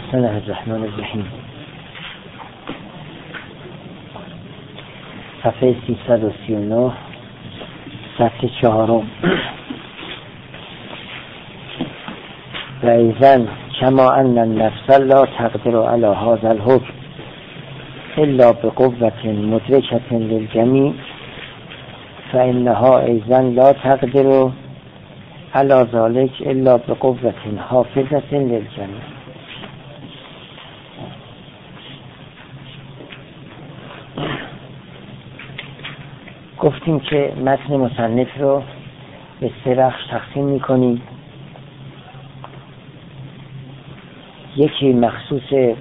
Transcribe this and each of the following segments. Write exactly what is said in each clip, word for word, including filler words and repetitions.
بسم الله الرحمن الرحیم. صفحه سیصد و سی و نه، صفحه چهارم. و ایضا کما ان النفس لا تقدر علی هذا الحکم الا بقوة مدرکة للجمیع فانها ایضا لا تقدر علی ذلك الا بقوة حافظة للجمیع. گفتیم که متن مصنف رو به سه بخش تقسیم می‌کنیم. یکی مخصوص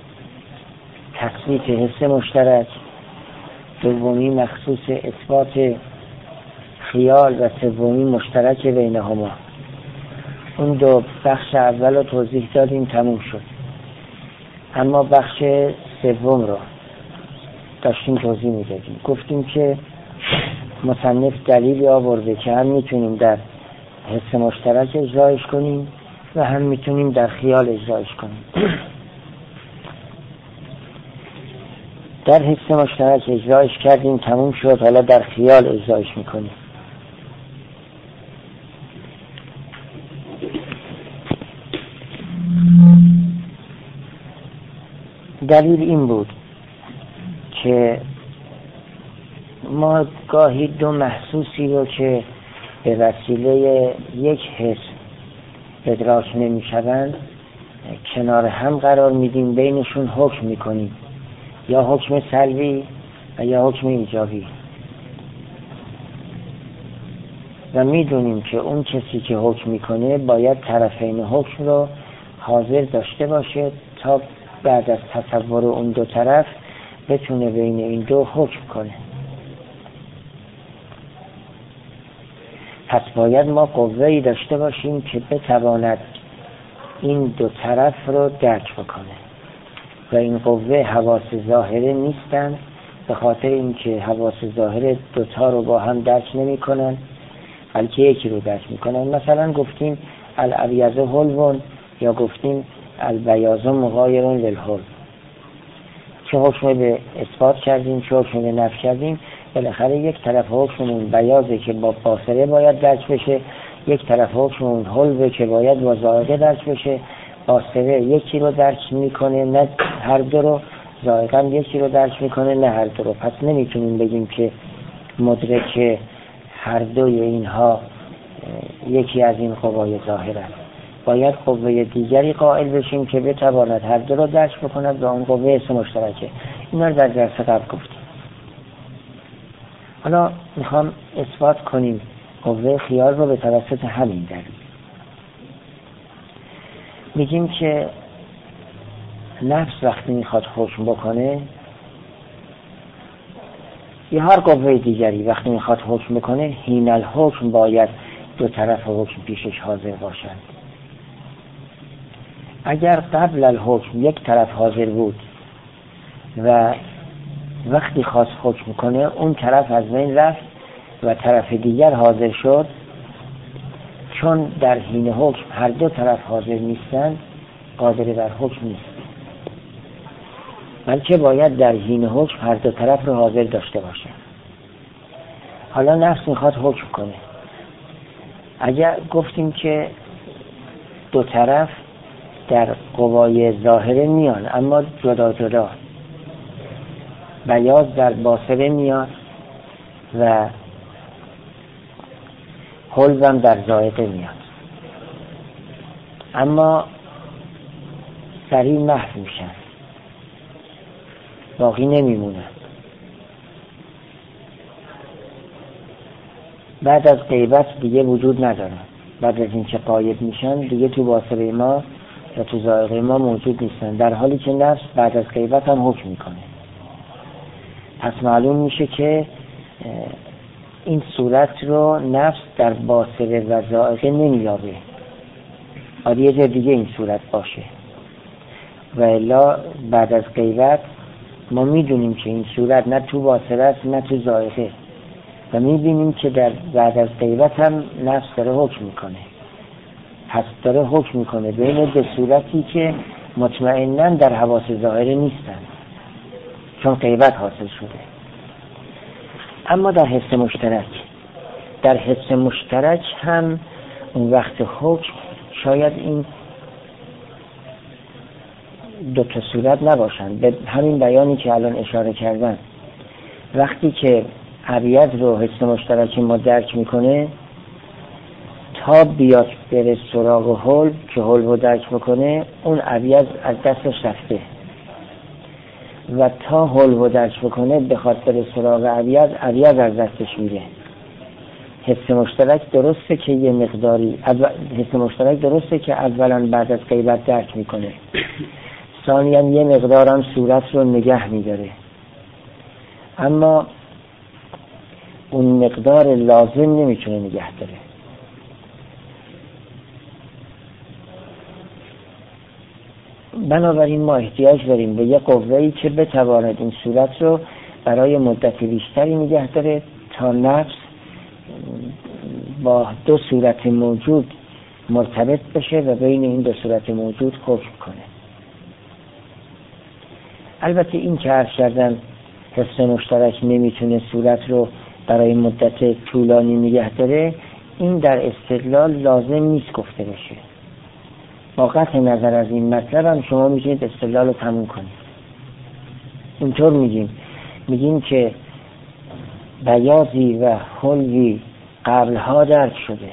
تصنیف حس مشترک، دومی مخصوص اثبات خیال و سومی مشترک بینهما. اون دو بخش اول رو توضیح دادیم، تموم شد. اما بخش سوم رو داشتیم توضیح میدادیم. گفتیم که مصنف دلیلی آورده که هم میتونیم در حس مشترک اجرایش کنیم و هم میتونیم در خیال اجرایش کنیم. در حس مشترک اجرایش کردیم، تموم شد. حالا در خیال اجرایش میکنیم. دلیل این بود که ما گاهی دو محسوسی رو که به وسیله یک حس ادراک نمی شوند کنار هم قرار میدیم، بینشون حکم میکنیم، یا حکم سلبی و یا حکم ایجابی. و میدونیم که اون کسی که حکم میکنه باید طرفین حکم رو حاضر داشته باشه تا بعد از تصور اون دو طرف بتونه بین این دو حکم کنه. پس باید ما قوه‌ای داشته باشیم که بتواند این دو طرف رو درک بکنه و این قوه حواس ظاهره نیستن، به خاطر اینکه حواس ظاهره دوتا رو با هم درک نمی کنن بلکه یکی رو درک می کنن. مثلا گفتیم الابیض حلوون یا گفتیم البیاض مغایر للحلو. چه حکم به اثبات کردیم چه حکم به نفی کردیم، بالاخره یک طرف حکممون بیاضه که با باصره باید درک بشه، یک طرف حکممون حلوه که باید با ذائقه درک بشه. باصره یکی رو درک میکنه نه هر دو رو، ذائقه هم یکی رو درک میکنه نه هر دو رو. پس نمیتونیم بگیم که مدرک هر دوی اینها یکی از این قوای ظاهره. باید قوه دیگری قائل بشیم که بتواند هر دو رو درک بکند و اون قوه حس مشترکه. اینا رو در درس قبل گفتیم. حالا میخوام اثبات کنیم قوه خیال رو به توسط همین دلیل. میگیم که نفس وقتی میخواد حکم بکنه یا هر قوه دیگری وقتی میخواد حکم بکنه، حین الحکم باید دو طرف حکم پیشش حاضر باشند. اگر قبل الحکم یک طرف حاضر بود و وقتی خواست حکم کنه اون طرف از بین رفت و طرف دیگر حاضر شد، چون در حین حکم هر دو طرف حاضر نیستند قادر بر حکم نیست، بلکه باید در حین حکم هر دو طرف رو حاضر داشته باشه. حالا نفس میخواد حکم کنه. اگر گفتیم که دو طرف در قوای ظاهره میان اما جدا جدا، بیاض در باصره میاد و حلوم در ذائقه میاد، اما سریع محو میشن، باقی نمیمونن. بعد از غیبت دیگه وجود ندارن. بعد از اینکه غایب میشن دیگه تو باصره ما یا تو ذائقه ما موجود نیستن، در حالی که نفس بعد از غیبت هم حکم میکنه. پس معلوم میشه که این صورت رو نفس در باصره و ذائقه نمیابه، باید یه جای دیگه این صورت باشه. و الا بعد از غیبت ما میدونیم که این صورت نه تو باصره است نه تو ذائقه، و میبینیم که در بعد از غیبت هم نفس داره حکم میکنه. پس داره حکم میکنه بین دو صورتی که مطمئناً در حواس ظاهره نیستن چون غیبت حاصل شده. اما در حس مشترک در حس مشترک هم اون وقت حکم شاید این دو تا صورت نباشن. به همین بیانی که الان اشاره کردن، وقتی که ابیض رو حس مشترک ما درک میکنه، تا بیاد بره سراغ حلب که حلب رو درک بکنه، اون ابیض از دستش رفته و تا حلب رو درک بکنه بخواد بره سراغ ابیض، ابیض از دستش میره. حس مشترک درسته که یه مقداری حس مشترک درسته که اولا بعد از غیبت درک میکنه، ثانیاً یه مقدارم صورت رو نگه میداره، اما اون مقدار لازم نمیتونه نگه داره. بنابراین ما احتیاج داریم به یه قوه‌ای که بتواند این صورت رو برای مدت بیشتری نگه داره تا نفس با دو صورت موجود مرتبط بشه و بین این دو صورت موجود حکم کنه. البته این که عرض کردم حس مشترک نمیتونه صورت رو برای مدت طولانی نگه داره، این در استدلال لازم نیست گفته بشه. با قطع نظر از این مطلب هم شما میتونید استدلال رو تموم کنید. اینطور میگیم میگیم که بیاضی و حلوی قبلها درک شده،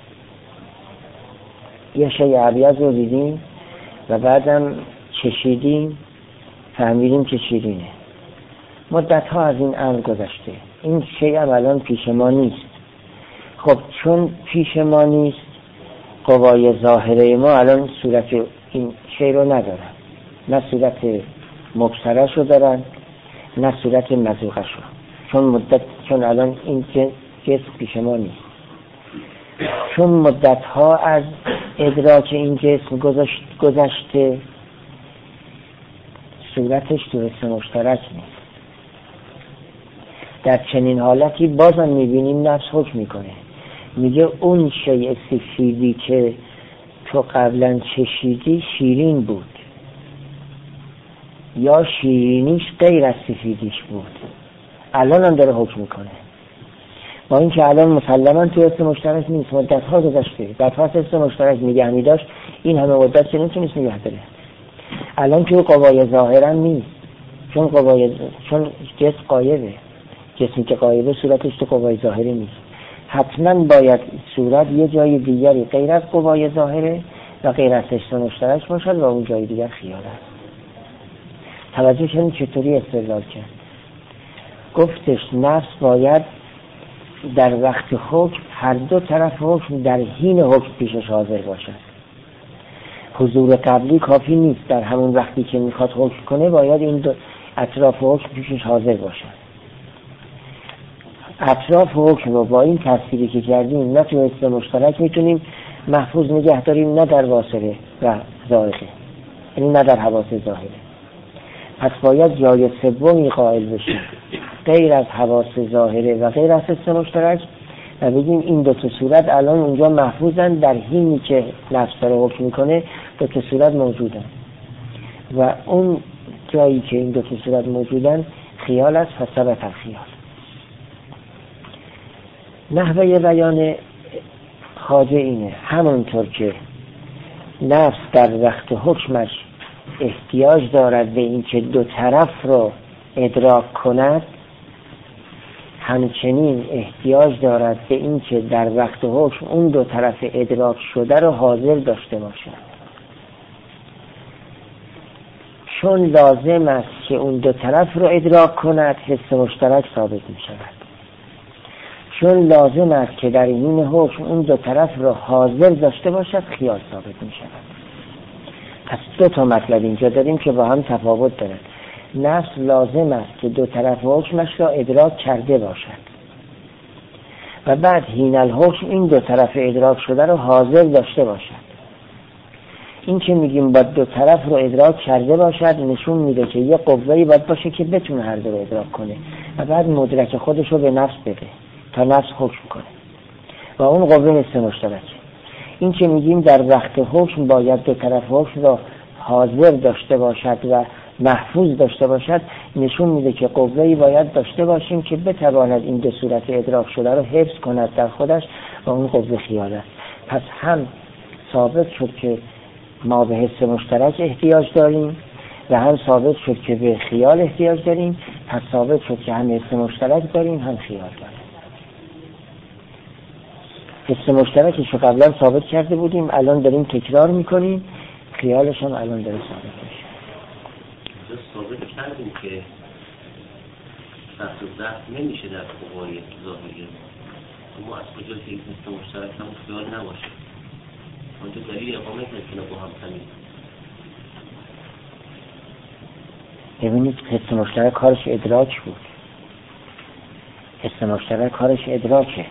یه شی ابیض رو دیدیم و بعدم چشیدیم فهمیدیم که شیرینه. مدت ها از این امر گذشته، این شی هم الان پیش ما نیست. خب چون پیش ما نیست، قوای ظاهره ما الان صورت این شی رو ندارن، نه صورت مبصرش رو دارن نه صورت مذوقش رو، چون مدت چون الان این جسم پیش ما نیست. چون مدت ها از ادراک این جسم گذشت گذشته صورتش تو حس مشترک نیست. در چنین حالتی بازم میبینیم نفس حکم میکنه، میگه اون شیء سفیدی که تو قبلا چشیدی شیرین بود یا شیرینیش غیر از سفیدیش بود، الان هم داره حکم میکنه، با اینکه الان مسلما تو حس مشترک نیست، مدت ها گذشته، بعد پس حس مشترک نگه میداشت این همه مدت که نمیتونست نگه داره. الان تو قوای ظاهرا نیست، چون قوای چون جسم غایبه، جسمی که غایبه صورتش تو قوای ظاهره نیست. حتما باید صورت یه جای دیگری غیر از قوای ظاهره و غیر از حس مشترک باشد و اون جای دیگر خیال است. توجه کنید چطوری استدلال کرد. گفتش نفس باید در وقت حکم هر دو طرف حکم در حین حکم پیشش حاضر باشد. حضور قبلی کافی نیست، در همون وقتی که میخواد حکم کنه باید این دو اطراف حکم پیشش حاضر باشد. اطراف حکم رو با این تفسیری که کردیم نه تو حس مشترک میتونیم محفوظ نگه داریم، نه در واصله و ذائقه، یعنی نه در حواس ظاهره. پس باید جای سومی قائل بشیم غیر از حواس ظاهره و غیر از حس مشترک و بگیم این دو تا صورت الان اونجا محفوظن، در حینی که نفس داره حکم میکنه دو تا صورت موجودن و اون جایی که این دو تا صورت موجودن خیال است، فثبت الخیال. نحوه بیان خواجه اینه، همونطور که نفس در وقت حکمش احتیاج دارد به این که دو طرف رو ادراک کند، همچنین احتیاج دارد به این که در وقت حکم اون دو طرف ادراک شده رو حاضر داشته باشد. چون لازم است که اون دو طرف رو ادراک کند، حس مشترک ثابت می شود. چون لازم است که در این حکم اون دو طرف رو حاضر داشته باشد، خیال ثابت می شود. پس دو تا مطلب اینجا داریم که با هم تفاوت دارند. نفس لازم است که دو طرف حکمش را ادراک کرده باشد و بعد حین الحکم این دو طرف ادراک شده رو حاضر داشته باشد. این که میگیم باید دو طرف رو ادراک کرده باشد نشون میده که یه قوه‌ای باید باشه که بتونه هر دو رو ادراک کنه و بعد مدرک خودش رو به نفس بده تا نفس حکم کنه و اون قوه حس مشترک. این که میگیم در وقت حکم باید دو طرف حکم را حاضر داشته باشد و محفوظ داشته باشد نشون میده که قوه‌ای باید داشته باشیم که بتواند این دو صورت ادراک شده رو حفظ کند در خودش و اون قوه خیال است. پس هم ثابت شد که ما به حس مشترک احتیاج داریم و هم ثابت شد که به خیال احتیاج داریم. پس ثابت شد که هم حس مشترک داریم هم خیال داریم. حس مشترکش رو قبلا ثابت کرده بودیم، الان داریم تکرار میکنیم، خیالش هم الان داره ثابت میشه. ثابت کردیم که سخت و ضعف نمیشه در قوای ظاهری ما. از کجا که حس مشترک هم خیال نباشه؟ اونجا دلیل اقامه نکنه با هم تنید. ببینید حس مشترک کارش ادراک بود. حس مشترک کارش ادراکه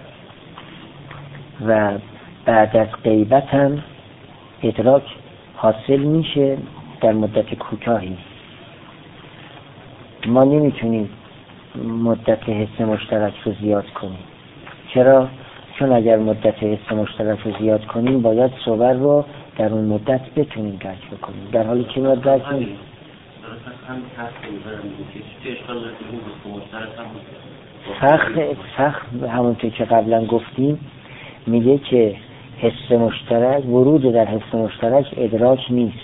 و بعد از غیبت هم ادراک حاصل میشه در مدت کوتاهی. ما نمیتونیم مدت حس مشترک رو زیاد کنیم. چرا؟ چون اگر مدت حس مشترک رو زیاد کنیم باید صور رو در اون مدت بتونیم درک بکنیم، در حالی که ما درک نمی‌کنیم. فخ فخ همونطور که قبلا گفتیم میگه که حس مشترک، ورود در حس مشترک ادراک نیست،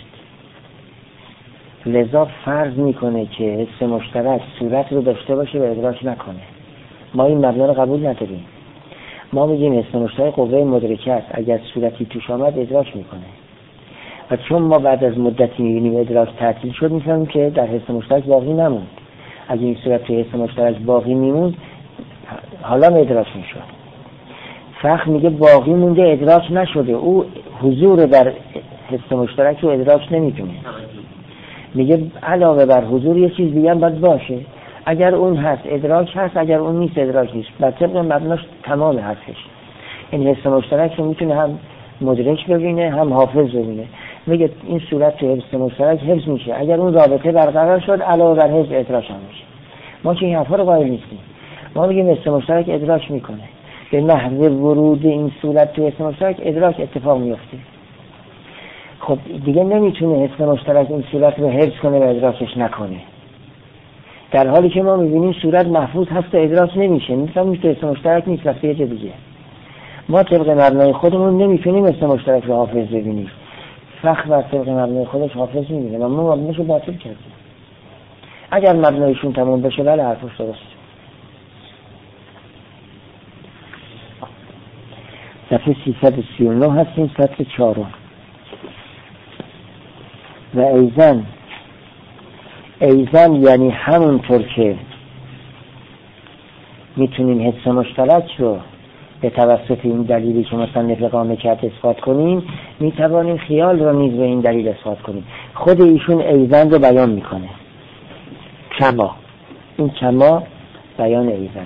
لذا فرض میکنه که حس مشترک صورت رو داشته باشه و ادراک نکنه. ما این مبنا رو قبول نداریم. ما میگیم حس مشترک قوه مدرکه است، اگر صورتی توش آمد ادراک میکنه و چون ما بعد از مدتی میبینیم ادراک تعطیل شد میفهمیم که در حس مشترک باقی نموند. اگه این صورت توی حس مشترک باقی میموند حالا ادراک میشد. فخ میگه باقی مونده ادراک نشده، او حضور در حس مشترک رو ادراک نمیتونه. میگه علاوه بر حضور یه چیز دیگه هم باید باشه، اگر اون هست ادراک هست، اگر اون نیست ادراک نیست. بر طبق مبناش تمام حرفش این حس مشترک رو میتونه هم مدرک ببینه هم حافظ ببینه. میگه این صورت تو حس مشترک حفظ میشه، اگر اون رابطه برقرار شد علاوه بر حفظ ادراک هم میشه. ما که این حرفا رو قائل نیستیم. ما میگیم حس مشترک ادراک میکنه، به محض ورود این صورت تو حس مشترک ادراک اتفاق میفته. خب دیگه نمیتونه حس مشترک این صورت رو حفظ کنه و ادراکش نکنه، در حالی که ما میبینیم صورت محفوظ هست و ادراک نمیشه. مثلا میشه حس مشترک نیست وقتی یه دیگه. ما طبق مبنای خودمون نمیتونیم حس مشترک رو حافظ ببینیم. فخر بر طبق مبنای خودش حافظ میبینه و ما مبنایش رو باطل کردیم. اگر مبنایشون تمام بشه بله حرفش درست. صفحه سیصد و سی و نه هستیم، سطر چهارم. و ایزن ایزن یعنی همونطور که میتونیم حس مشترک رو به توسط این دلیلی که مصنف اقامه کرد اثبات کنیم، میتوانیم خیال رو نیز به این دلیل اثبات کنیم. خود ایشون ایزن رو بیان میکنه. کما، این کما بیان ایزنه.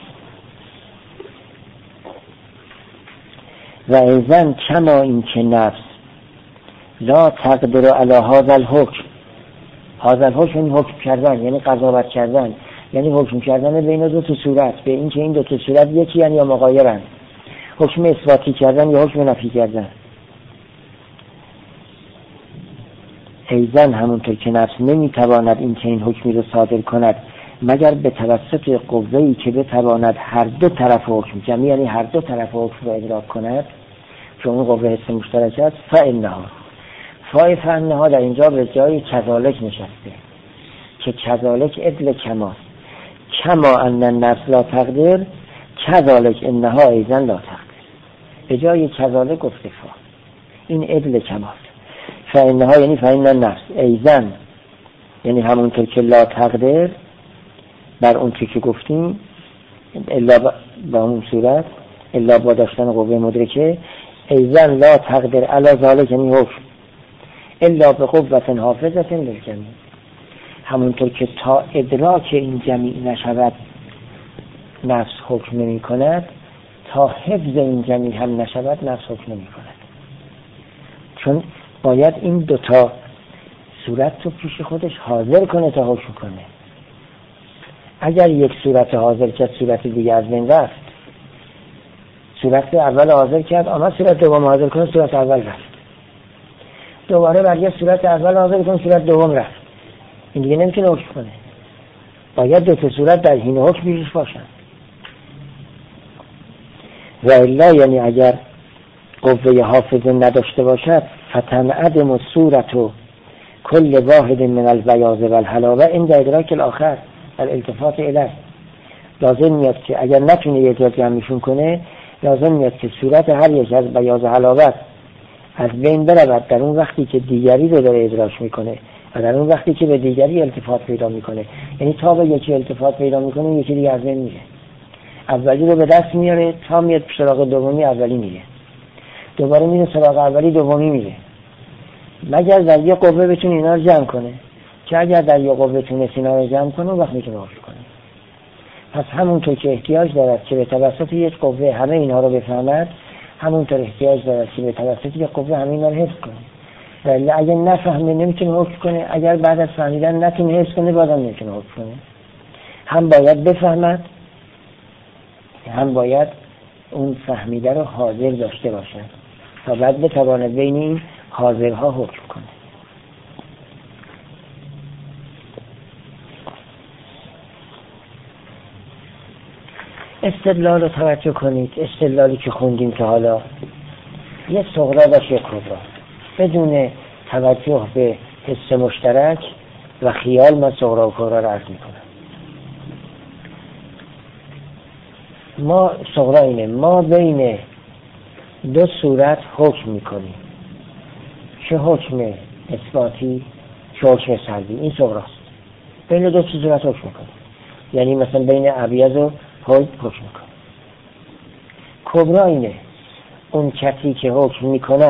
و ایزن کما این که نفس لا تقدر علی هذا الحکم. هذا الحکم یعنی حکم کردن، یعنی قضاوت کردن، یعنی حکم کردن بین دو تا صورت، به این که این دو تا صورت یکی یعنی یا مغایرن. حکم اثباتی کردن یا حکم نفی کردن. ایزن همونطور که نفس نمیتواند این که این حکمی رو صادر کند مگر به توسط قوه‌ای که بتواند هر دو طرف حکم جمعی، یعنی هر دو طرف حکم رو ادراک کند، که اون قوه حس مشترک است. فانها فای فانها در اینجا به جای کذالک نشسته که کذالک ادل کماست. کما ان النفس لا تقدر کذالک انها ایزن لا تقدر. به جای کذالک گفته فا، این ادل کماست. فانها یعنی فان النفس ایزن یعنی همونطور که لا تقدر بر اون که گفتیم الا با اون صورت الا با داشتن قوه مدرکه، ایزن لا تقدر علی ذالک یعنی حکم الا به قوت حافظت للجمیع. همونطور که تا ادراک این جمیع نشود نفس حکم نمی کند، تا حفظ این جمیع هم نشود نفس حکم نمی کند. چون باید این دوتا صورت رو پیش خودش حاضر کنه تا حکم کنه. اگر یک صورت حاضر کرد صورت دیگه از بین رفت، صورت اول حاضر کرد اما صورت دوم حاضر کنه صورت اول رفت. دوباره برگه صورت اول حاضر کن، صورت دوم رفت. این دیگه نمیتونه حکم کنه. باید دو تا صورت در حین حکم پیش باشن. و الا یعنی اگر قوه حافظه نداشته باشد فتنعدم الصورت و کل واحد من البیاض و الحلاوه عند ادراک الاخر الالتفات الیه. لازم میاد که اگر نتونه یه جا جمعشون کنه، لازم میاد که صورت هر یک از بیاض و حلاوه از بین برود در اون وقتی که دیگری رو داره ادراک میکنه و در اون وقتی که به دیگری التفات پیدا میکنه. یعنی تا به یکی التفات پیدا میکنه یکی دیگه از بین میره. اولی رو به دست میاره تا میاد سراغ دومی اولی میره، دوباره میره سراغ اولی دومی میره، مگر در یه قوه بتونه اینا رو جمع کنه، که اگر در یه قوه تونه اینا رو جمع کنه وقت میتونه حکم کنه. پس همونطور که احتیاج دارد که به توسط یک قوه همه اینا رو بفهمد، همونطور احتیاج دارد که به توسط یک قوه همه اینا رو حفظ کنه. ولی اگر نفهمه نمیتونه حکم کنه، اگر بعد از فهمیدن نتونه حفظ کنه بازم نمیتونه حکم کنه. هم باید بفهمد، هم باید اون فهمیده رو حاضر داشته باشه تا بعد بتواند بین این حاضرها حکم کنه. استدلال رو توجه کنید. استدلالی که خوندیم که حالا یه صغرا باشه یک کبرا، بدون توجه به حس مشترک و خیال من صغرا و کبرا رو عرض میکنم. ما صغرا اینه، ما بین دو صورت حکم میکنیم، چه حکم اثباتی چه حکم سلبی. این صغراست، بین دو صورت حکم میکنیم. یعنی مثلا بین ابیض و حکم حکم میکنیم. کبرا اینه، اون کسی که حکم میکند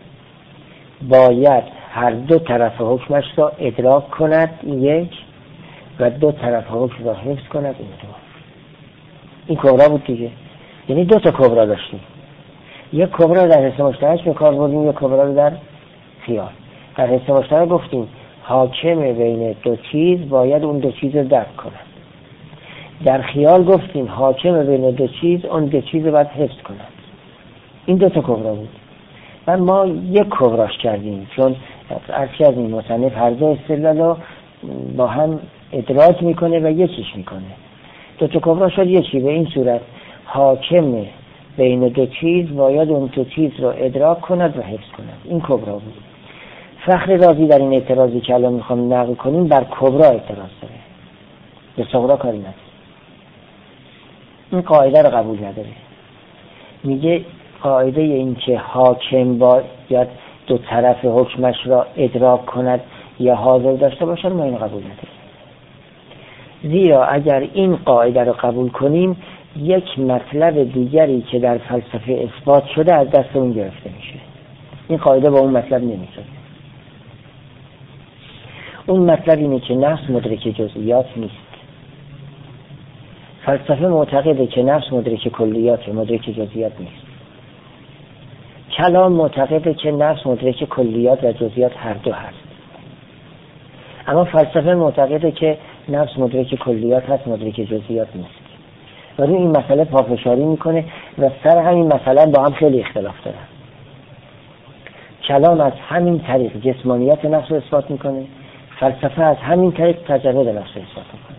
باید هر دو طرف حکمش را ادراک کند یک، و دو طرف حکم را حفظ کند این دو. این کبرا بود دیگه. یعنی دو تا کبرا داشتیم، یک کبرا در حس مشترک به کار بردیم، یک کبرا رو در خیال. در حس مشترک گفتیم حاکم بین دو چیز باید اون دو چیز رو درک کند. در خیال گفتیم حاکم بین دو چیز اون دو چیز رو باید حفظ کند. این دو تا کبرا بود و ما یک کبراش کردیم، چون ارچه از این مصنف هر دو استدلال رو با هم ادراک میکنه و یکیش میکنه. دو تا کبرا شد یکی. به این صورت حاکم بین دو چیز باید اون دو چیز رو ادراک کند و حفظ کند. این کبرا بود. فخر رازی در این اعتراضی که الان میخوام نقل کنیم بر کبرا اعتراض داره، به صغرا کاری نداره. این قاعده رو قبول نداره. میگه قاعده این که حاکم باید دو طرف حکمش را ادراک کند یا حاضر داشته باشد ما این قبول نداره. زیرا اگر این قاعده رو قبول کنیم یک مطلب دیگری که در فلسفه اثبات شده از دست اون گرفته میشه. این قاعده با اون مطلب نمیشه. اون مطلب اینه که نفس مدرک جزئیات نیست. فلسفه معتقده که نفس مدرک کلیات، مدرک جزئیات نیست. کلام معتقده که نفس مدرک کلیات و جزئیات هر دو هست. اما فلسفه معتقده که نفس مدرک کلیات هست، مدرک جزئیات نیست. و روی این مسئله پافشاری میکنه و سر همین مسئله با هم خیلی اختلاف داره. کلام از همین طریق جسمانیت نفس رو اثبات میکنه، فلسفه از همین طریق تجربه نفس رو اثبات میکنه.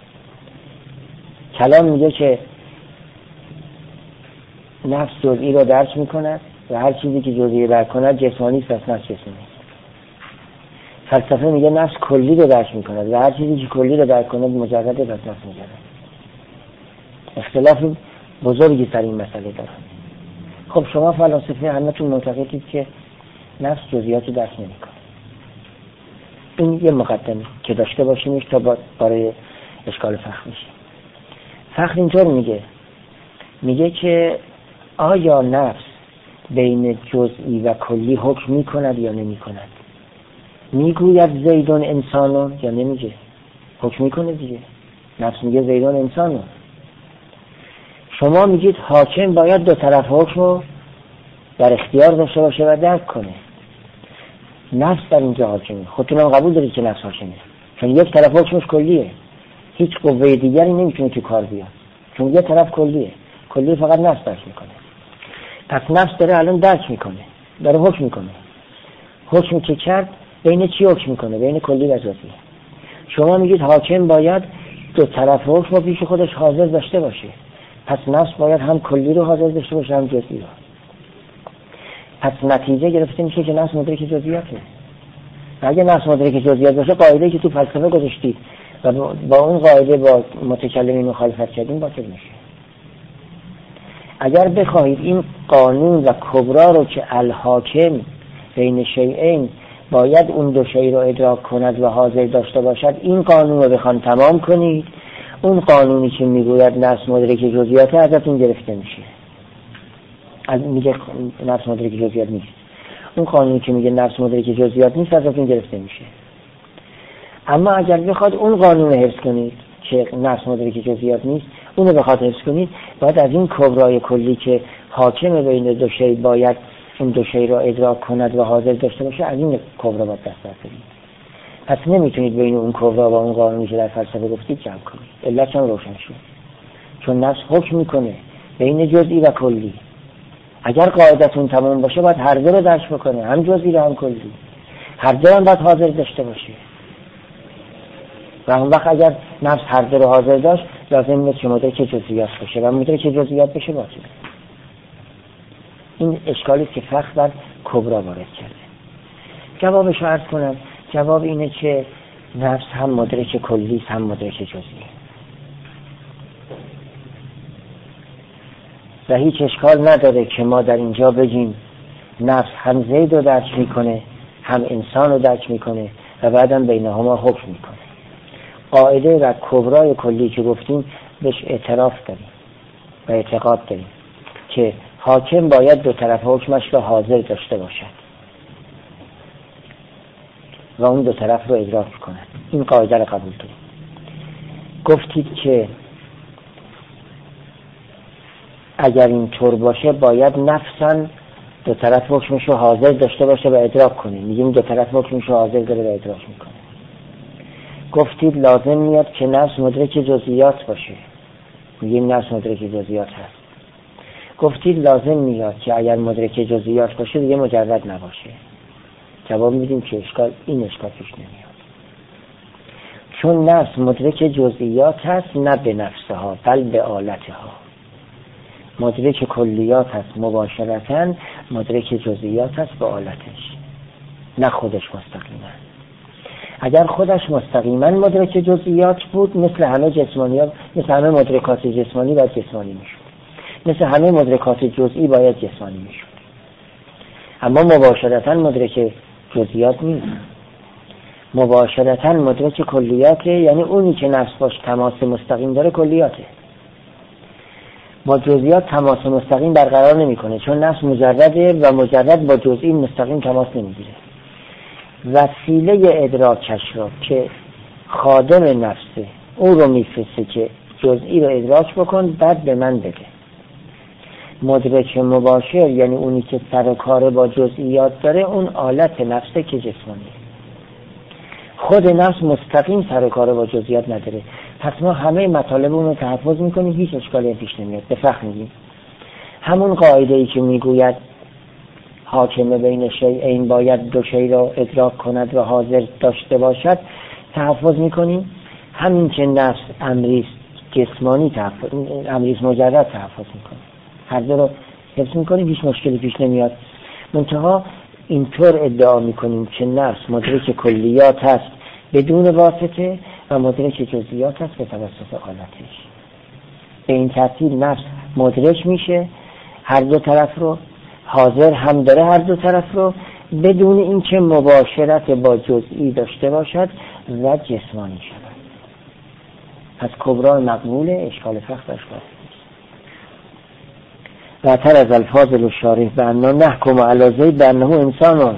کلام میگه که نفس جزئی رو درک میکند و هر چیزی که جزئی درک کند جسمانی است، پس نفس جسمی است. فلسفه میگه نفس کلی رو درک میکند و هر چیزی که کلی رو درک کند مجرده، پس نفس مجرد. اختلاف بزرگی سر این مسئله داره. خب شما فلاسفه همتون معتقدید که نفس جزئیات رو درک نمیکنه. این یه مقدمه که داشته باشیمش تا برای اشکال فخر میشه. فخر اینطور میگه میگه که آیا نفس بین جزئی و کلی حکم میکند یا نمیکند؟ میگوید زیدون انسانون یا نمیگه؟ حکم میکنه دیگه. نفس میگه زیدون انسانون. شما میگید حاکم باید دو طرف حکم رو در اختیار داشته باشه و درک کنه. نفس در اینجا حاکمه. خودتون هم قبول دارید که نفس حاکمه، چون یک طرف حکمش کلیه، هیچ قوه دیگری نمیتونه تو کار بیاد، چون یک طرف کلیه. کلیه فقط نفس درک میکنه. پس نفس داره الان درک میکنه، داره حکم میکنه. حکمی که کرد بین چی حکم میکنه؟ بین کلی و جزئی. شما میگید حاکم باید دو طرف حکم رو پیش خودش حاضر داشته باشه، پس نفس باید هم کلی رو حاضر داشته باشه هم جزئی رو. پس نتیجه گرفته میشه که نفس مدرک جزئیاته. اگه نفس مدرک جزئیات باشه، قاعده‌ای که تو فلسفه گذاشتید و با اون قاعده با متکلمین مخالفت کردین باطل میشه. اگر بخواهید این قانون و کبرا رو که الحاکم بین شیئین باید اون دو شیء رو ادراک کند و حاضر داشته باشد، این قانون رو بخوان تمام کنید، اون قانونی که میگوید نفس مدرک جزئیات ازتون گرفته میشه. از میگه نفس مدرک جزئیات نیست، اون قانونی که میگه نفس مدرک جزئیات نیست ازتون گرفته میشه. اما اگر بخواد اون قانون رو حفظ کنید که نفس مدرک جزئیات نیست، اون رو بخواد حفظ کنید، باید از این کبرای کلی که حاکم بین دو شیء باید این دو شیء را ادراک کند و حاضر داشته باشه، از این کبرا باید دست بردارید. پس نمیتونید بین اون کبرا و اون قانونی که در فلسفه گفتید جمع کنید. علتش هم روشن شد، چون نفس حکم میکنه بین جزئی و کلی. اگر قاعدتون تمام باشه باید هر دو رو درک بکنه، هم جزئی و هم کلی، هر دو هم باید حاضر داشته باشه. و اون وقت اگر نفس هر دو رو حاضر داشت، لازم نیست که مدرک جزئیات بشه و مدرک جزئیات بشه باشه. این اشکالی که فقط بر کبرا وارد کرده. جوابش رو عرض کنم. جواب اینه که نفس هم مدرک کلی هم مدرک جزئی و هیچ اشکال نداره که ما در اینجا بگیم نفس هم زید رو درک میکنه هم انسان رو درک میکنه و بعدم بینهما حکم میکنه. قاعده و کبرای کلی که گفتیم بهش اعتراف داریم و اعتقاد داریم که حاکم باید دو طرف حکمش رو حاضر داشته باشد و اون دو طرف رو ادراک کنند. این قاعده رو قبول داریم. گفتید که اگر این طور باشه باید نفساً دو طرف حکمش رو حاضر داشته باشه و ادراک کنه. میگیم دو طرف حکمش رو حاضر داره و ادراک میکنه. گفتید لازم میاد که نفس مدرک جزئیات باشه. میگیم نفس مدرک جزئیات هست. گفتید لازم میاد که اگر مدرک جزئیات باشه دیگه مجرد نباشه. جواب میدیم که اشکال این اشکال پیش نمیاد، چون نفس مدرک جزئیات هست نه به نفسها بل به آلتها. مدرک کلیات هست مباشرتاً، مدرک جزئیات هست به آلتش، نه خودش مستقیما. اگر خودش مستقیما مدرک جزئیات بود، مثل همه جسمانی ها، مثل همه مدرکات جسمانی باید جسمانی میشود، مثل همه مدرکات جزئی باید جسمانی میشود. اما مباشرتاً مدرک جزئیات نیست، مباشرتاً مدرک کلیاته، یعنی اونی که نفس باش تماس مستقیم داره کلیاته. با جزئیات تماس مستقیم برقرار نمیکنه، چون نفس مجرده و مجرد با جزئی مستقیم تماس نمیگیره. وسیله ادراکش رو که خادم نفسه او رو میفرسته که جزئی رو ادراک بکن بعد به من بده. مدرک مباشر یعنی اونی که سر و کار با جزئیات داره، اون آلت نفسه که جسمانی. خود نفس مستقیم سر و کار با جزئیات نداره. پس ما همه مطالب اون رو تحفظ میکنیم، هیچ اشکالی پیش نمیاد. به فخر میگیم همون قاعده‌ای که میگوید حاکم بین شیئین باید دو شیء را ادراک کند و حاضر داشته باشد تحفظ میکنیم. همین که نفس امریست جسمانی تحفظ، امریست مجرد تحفظ میکنیم. هر دو رو حفظ میکنیم، هیچ مشکلی پیش نمیاد. منتها اینطور ادعا میکنیم که نفس مدرک کلیات هست بدون واسطه و مدرک جزئیات هست به توسط آلتش. به این ترتیب نفس مدرک میشه هر دو طرف رو، حاضر هم داره هر دو طرف رو، بدون اینکه مباشرت با جزئی داشته باشد و جسمانی شود. پس کبرا مقبول، اشکال فقط اشکال و تر از الفاظ الشارح به انا نحکم علی زید به انه انسانون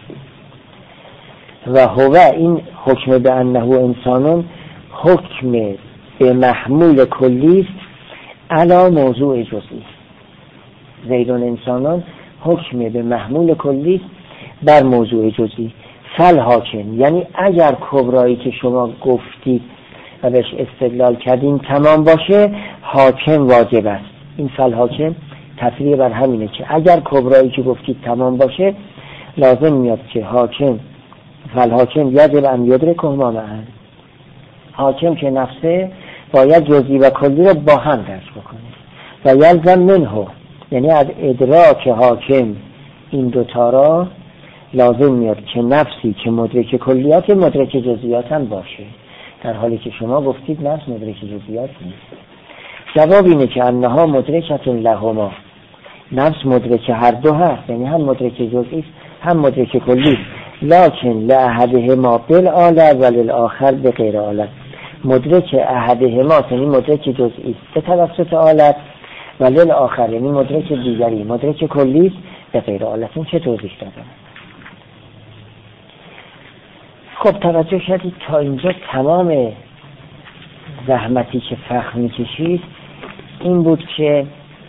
و هو این حکم به انه انسانون حکم به محمول کلی است علی موضوع جزئی. زیدون انسانون حکم به محمول کلی است بر موضوع جزئی. فل حاکم یعنی اگر کبرایی که شما گفتید و بهش استدلال کردین تمام باشه، حاکم واجب است. این فل حاکم تفریع بر همینه که اگر کبرایی که گفتید تمام باشه، لازم میاد که حاکم فالحاکم یجب ان یدرک ما معا، حاکم که نفسه باید جزئی و کلی رو با هم درک بکنه. و یلزم منه، یعنی از ادراک حاکم این دوتا را لازم میاد که نفسی که مدرک کلیات مدرک جزئیات هم باشه، در حالی که شما گفتید نفس مدرک جزئیات نیست. جواب اینه که انها مدرکتون لهما، نفس مدرک هر دو هست، یعنی هم مدرک جزئی هم مدرک کلی، لکن لأحدهما بالآلة و للآخر بغیر آلة. مدرک احدهما یعنی مدرک جزئی به توسط آلت، و للآخر یعنی مدرک دیگری مدرک کلی به غیر آلت. این چه توضیح دادم؟ خب توجه کردید تا اینجا تمام زحمتی که فخر میکشید این بود که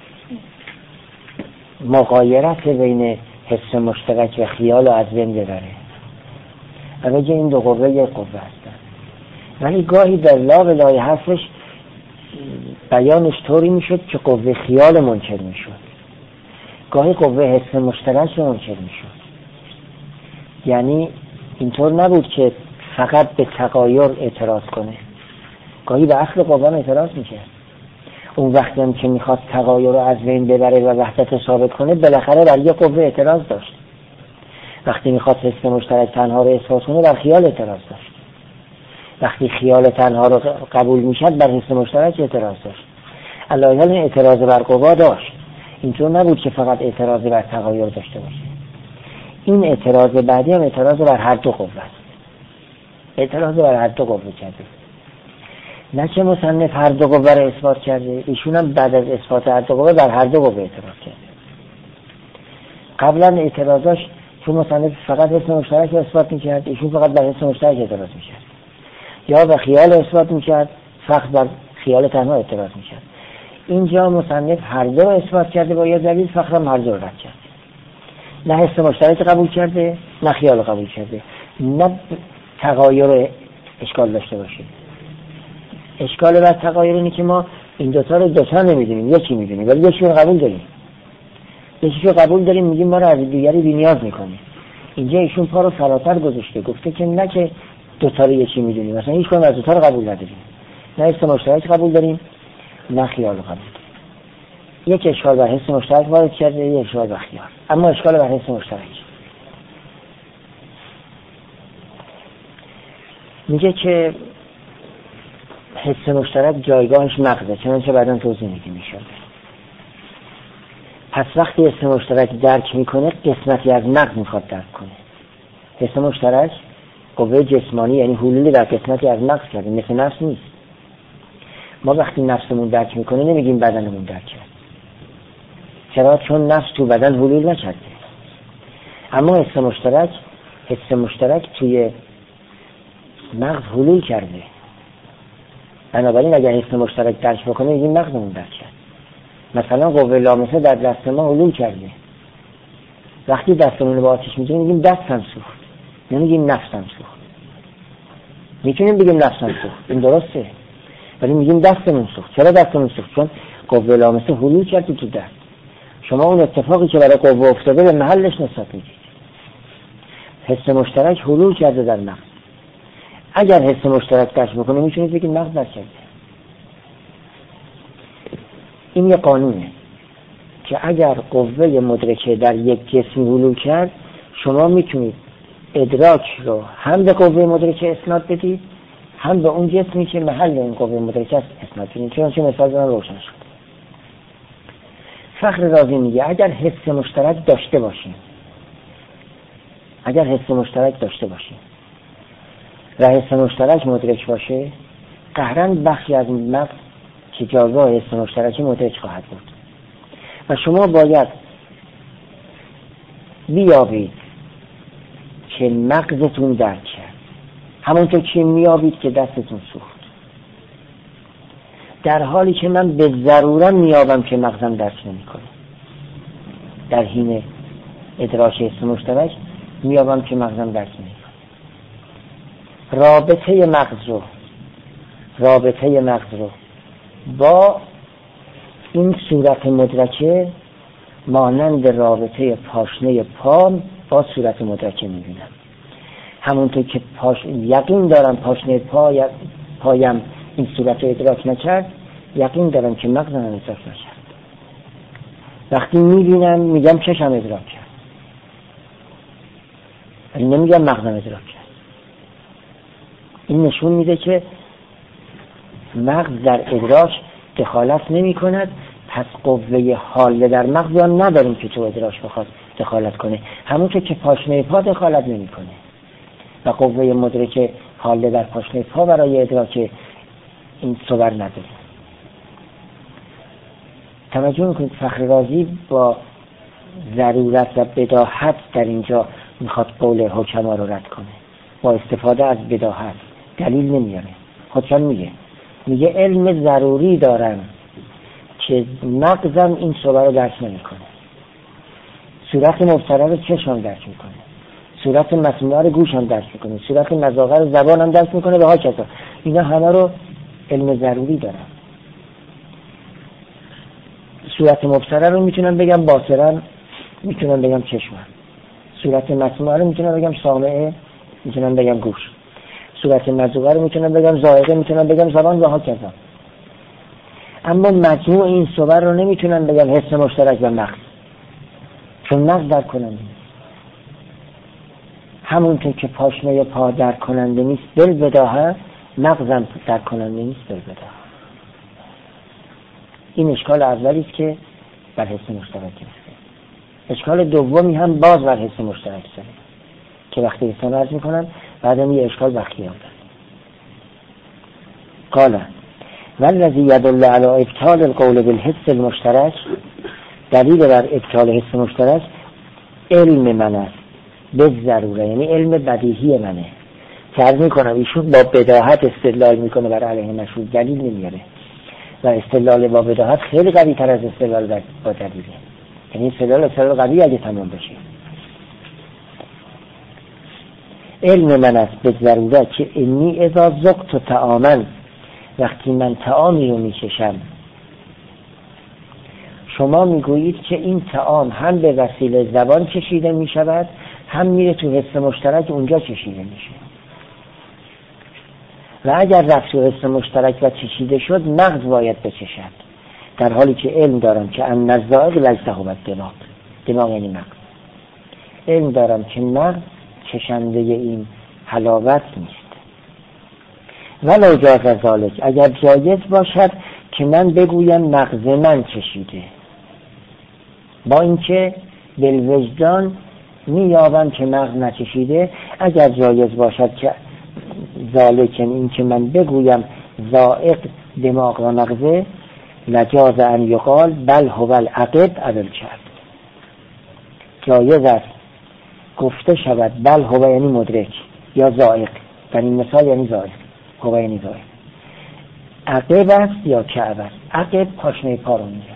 مغایرت بین حس مشترک و خیال از بین ببره. و بگه این دو قوه یک قوه هستن، ولی گاهی در لا ولای حرفش بیانش طوری میشد که قوه خیال منکر میشد، گاهی قوه حس مشترک منکر میشد. یعنی اینطور نبود که فقط به تغایر اعتراض کنه، گاهی به اصل قوه اعتراض میکرد. اون وقتی هم که میخواد تغایر رو از بین ببره و وحدت ثابت کنه بالاخره بر یه قوه اعتراض داشت. وقتی میخواد حس مشترک تنها رو اثبات کنه بر خیال اعتراض داشت. وقتی خیال تنها رو قبول میشد بر حس مشترک اعتراض داشت. علایه حال اعتراض بر قوا داشت، اینطور نبود که فقط اعتراض بر تغایر داشته باشه. این اعتراض بعدی هم اعتراض بر هر دو قوه است، اعتراض بر هر دو قوه کرده، نه که مصنف هر دو قوه رو اثبات کرده، ایشون هم بعد از اثبات هر دو قوه بر هر دو قوه اعتراض کرده. قبلا اعتراضاش چون مصنف فقط حس مشترک رو اثبات میکرد، ایشون فقط بر حس مشترک اعتراض میکرد، یا به خیال اثبات میکرد فقط بر خیال تنها اعتراض میکرد. اینجا مصنف هر دو رو اثبات کرده با یه دلیل، فقط هم هر دو رو رد کرد، نه حس مشترک قبول کرده نه خیال قبول کرده، نه تغایر اشکال داشته باشه. اشکال بر تغایر اینه که ما این دوتا رو دوتا نمیدونیم، یکی میدونیم ولی یکی رو قبول داریم، یکی رو قبول داریم میگیم ما رو از دیگری بی نیاز میکنیم. اینجا ایشون پا رو فراتر گذاشته، گفته که نه که دوتا رو یکی میدونیم، مثلا هیچ کدوم از دوتا رو قبول نداریم، نه حس مشترک قبول داریم نه خیال قبول داریم. یک اشکال بر حس مشترک وارد کرده، یک اشکال بر خیال، اما اشکال بر حس مشترک میگه که حس مشترک جایگاهش مغزه، چنانچه بعداً توضیح میدیم میشه. پس وقتی حس مشترک درک میکنه قسمتی از مغز میخواد درک کنه. حس مشترک قوه جسمانی یعنی حلولی در قسمتی از مغز کرده، مثل نفس نیست. ما وقتی نفسمون درک میکنه نمیگیم بدنمون درک کرد، چرا؟ چون نفس تو بدن حلول نکرده. اما حس مشترک حس مشترک توی مغز حلول کرده، بنابراین اگر حس مشترک درک بکنه میگیم مغزمون درک کرد. مثلا قوه لامسه در دست ما حلول کرده، وقتی دستمون رو با آتش میزنیم میگیم دستم سوخت، نمیگیم نفسم سوخت. میتونیم بگیم نفسم سوخت، این درسته، ولی میگیم دستمون سوخت. چرا دستمون سوخت؟ چون قوه لامسه حلول کرده تو دست. شما اون اتفاقی که برای قوه افتاده به محلش نسبت میدید. حس مشترک حلول کرده در مغز. اگر حس مشترک درک بکنه میتونید بگید مغز درک کرده. این یه قانونه که اگر قوه مدرکه در یک جسم حلول کرد شما میتونید ادراک رو هم به قوه مدرکه اسناد بدید هم به اون جسمی که محل این قوه مدرکه است اسناد بدید. چون چه مثال دارم روشن شد. فخر رازی میگه اگر حس مشترک داشته باشیم اگر حس مشترک داشته باشیم و حس مشترک مدرک باشه، قهراً بخشی از مغز که جایگاه حس مشترک مدرک خواهد بود و شما باید بیابید که مغزتون درک کرد، همونطور که میابید که دستتون سوخت، در حالی که من به ضرورت میابم که مغزم درک نمیکنه. در حین ادراک حس مشترک میابم که مغزم درک نمیکنه. رابطه مغز رو رابطه مغز رو با این صورت مدرکه مانند رابطه پاشنه پا با صورت مدرکه میبینم. همونطور که پاش... یقین دارم پاشنه پا... پایم این صورت رو ادراک نکرد، یقین دارم که مغزم ادراک نکرد. وقتی میبینم میگم چشم ادراک کرد، ولی نمیگم مغزم ادراک کرد. این نشون میده که مغز در ادراک دخالت نمی کند، پس قوه حاله در مغز هم نداریم که تو ادراک بخواد دخالت کنه، همون که که پاشنه پا دخالت نمی کنه و قوه مدرک حاله در پاشنه پا برای ادراک این صور نداره. توجه میکنید فخر رازی با ضرورت و بداهت در اینجا میخواد قول حکما رو رد کنه، با استفاده از بداهت، دلیل نمیاره. خودشان میگه میگه علم ضروری دارم که مغزم این صور رو درک نمیکنه، صورت مبصره رو چشم درک میکنه، صورت مسموعه رو گوشم درک میکنه، صورت مذاقه رو زبانم درک میکنه و ها کذا. اینا همه رو علم ضروری دارم. صورت مبصره رو میتونم بگم باصرن، میتونم بگم چشمم. صورت مسموعه رو میتونم بگم سامعه، میتونم بگم گوش. صورت مذاقه رو میتونم بگم ذائقه، میتونم بگم زبان و ها کذا. اما مجموع این صور رو نمیتونم بگم حس مشترک و مغز، چون مغز درک کننده نیست. همونطور که پاشنه پا درک کننده نیست بل بداهه، مغزم درک کننده نیست بل بداهه. این اشکال اولی است که بر حس مشترک است. اشکال دومی هم باز بر حس مشترک است که وقتی رسانه عرض میکنن بعدم یه اشکال بخیه آدن. قال والذی یدل علی ابطال القول بالحس المشترک، دلیل بر ابطال حس مشترک علم من است به ضروره، یعنی علم بدیهی منه. فرض میکنم ایشون با بداهت استدلال میکنه بر علیه مشروط، دلیل نمیاره و استدلال با بداهت خیلی قوی تر از استدلال با دلیله. یعنی استدلال استدلال قوی اگه تمام بشه. علم من است به ضروره که انی اذا ذقت طعاما، وقتی من طعامی رو میچشم، شما میگویید که این طعام هم به وسیله زبان چشیده میشود، هم میره تو حس مشترک اونجا چشیده میشه. و اگر رفت تو حس مشترک و چشیده شد، مغز باید بچشد، در حالی که علم دارم که ان الذائق لیس هو دماغ، دماغ یعنی مغز. علم دارم که مغز چشنده این حلاوت نیست. ولو جاز ذلک، اگر جایز باشد که من بگویم مغز من چشیده، با اینکه بالوجدان میابم که مغز نچشیده، اگر جایز باشد که ذالک، این که من بگویم ذائق دماغ و مغزه، لجاز ان یقال بل هو العقب اول کرد، جایز است گفته شود بل هو یعنی مدرک یا ذائق، در این مثال یعنی ذائق، هو یعنی ذائق، عقب است یا کعب است. عقب پاشنه پا رو میگن،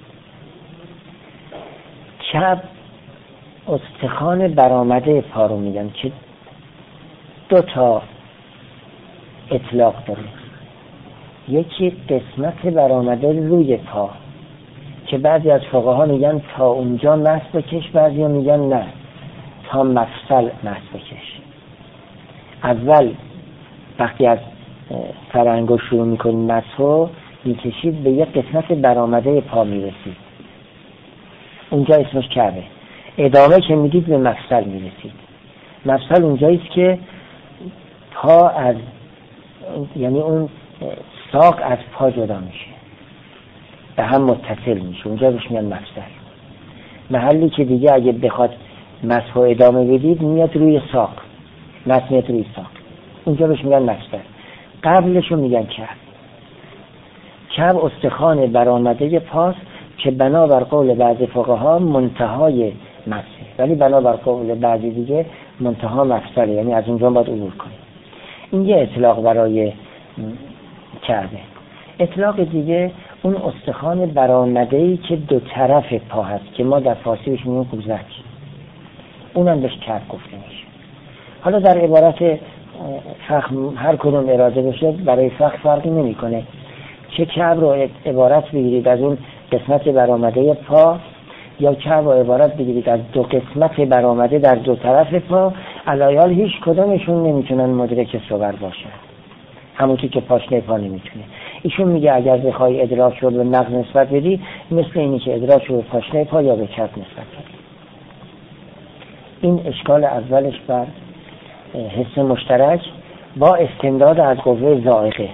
کعب استخوان برآمده پا رو میگن که دو تا اطلاق داره. یکی قسمت برآمده روی پا که بعضی از فقها میگن تا اونجا مس بکش، بعضی ها میگن نه تا مفصل مس بکش. اول وقتی از سرانگشت شروع میکنید مسحو میکشید به یک قسمت برآمده پا میرسید، اونجا اسمش کعبه. ادامه که میدید به مفصل میرسید. مفصل اونجاییست که پا از، یعنی اون ساق از پا جدا میشه، به هم متصل میشه، اونجا بهش میگن مفصل. محلی که دیگه اگه بخواد مسح ادامه بدید میاد روی ساق، مسح میاد روی ساق، اونجا بهش میگن مفصل. قبلشو میگن کعب. کعب استخوان برآمده پاست که بنابر قول بعضی فقها منتهای مسح، ولی بنابر قول بعضی دیگه منتها مفصل، یعنی از اونجا باید عبور کنید. این یه اطلاق برای کعبه. اطلاق دیگه اون استخوان برآمده‌ای که دو طرف پا هست که ما در فارسی بهش میگیم قوزک، اونم بهش کعب گفته میشه. حالا در عبارت فخم هر کدوم اراده بشه برای فخم فرقی نمیکنه، چه کعب رو عبارت بگیرید از اون قسمت برآمده پا یا چه و عبارت بگیرید از دو قسمت برآمده در دو طرف پا، علایال هیچ کدامشون نمیتونن مدرک صور باشن، همونطور که پاشنه پا نمیتونه. ایشون میگه اگر بخوای ادراک رو به نقض نسبت بدی، مثل اینی که ادراک رو به پاشنه پا یا به چپ نسبت بدی. این اشکال اولش بر حس مشترک با استمداد از قوه ذائقه.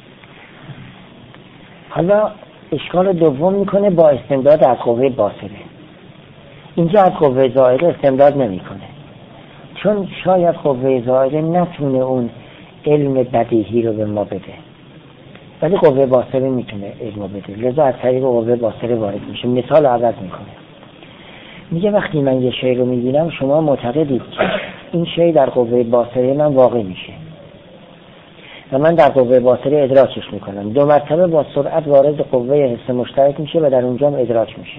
حالا اشکال دوم میکنه با استمداد از قوه باصره. اینجا از قوه ذائقه استمداد نمیکنه، چون شاید قوه ذائقه نتونه اون علم بدیهی رو به ما بده، ولی قوه باصره میتونه علم بده، لذا از طریق قوه باصره وارد میشه. مثال عوض میکنه، میگه وقتی من یه شی رو میبینم شما معتقدید که این شی در قوه باصره من واقع میشه و من در قوه باصره ادراکش میکنم، دو مرتبه با سرعت وارد قوه حس مشترک میشه و در اونجا هم ادراک میشه.